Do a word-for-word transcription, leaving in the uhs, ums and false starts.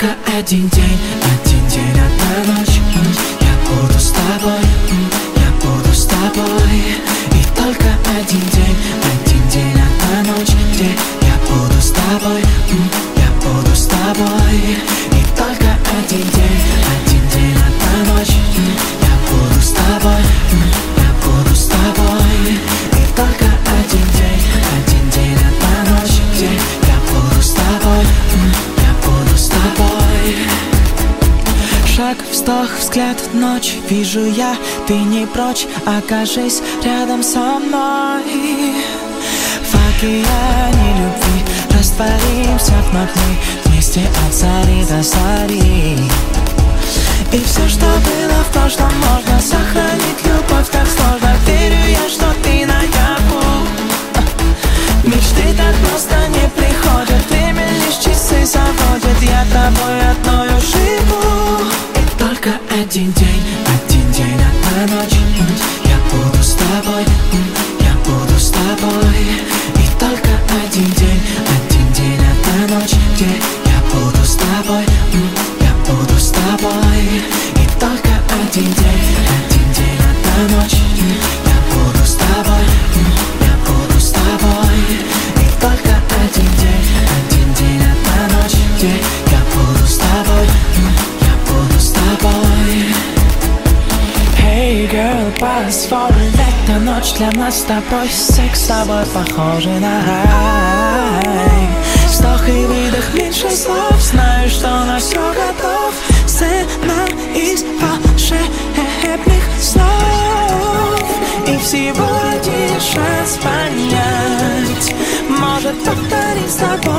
только один день, один день, одна ночь. Я буду с тобой, я буду с тобой. И только один день, один день, одна ночь, где я буду с тобой, я буду с тобой. И только один день, один день, одна ночь, я буду с тобой, я буду с тобой. И только один день, один день, одна ночь, где я буду с тобой, я буду с тобой. Шаг, вздох, взгляд, ночь, вижу я, ты не прочь, окажись рядом со мной. В океане любви растворимся вновь мы вместе от зари до зари. И все, что было в прошлом, можно сохранить. Любовь так сложно, верю я, что ты наяву. Мечты так просто не приходят, время лишь часы заводят. Я тобой одною живу. И только один день, один день, одна ночь, я буду с тобой, я буду с тобой. И только один день, один день, одна ночь, где я буду с тобой, я буду с тобой. И только один день, один день, одна ночь, я буду с тобой, я буду с тобой. И только один день, один день, одна ночь, где я буду с тобой, я буду с тобой. Hey girl, позволь, эта ночь для нас с тобой. Секс с тобой похожий на рай. Вздох и выдох, меньше слов. Знаю, что на все готов. Сцена из волшебных слов. И всего один шанс понять. Может повторить с тобой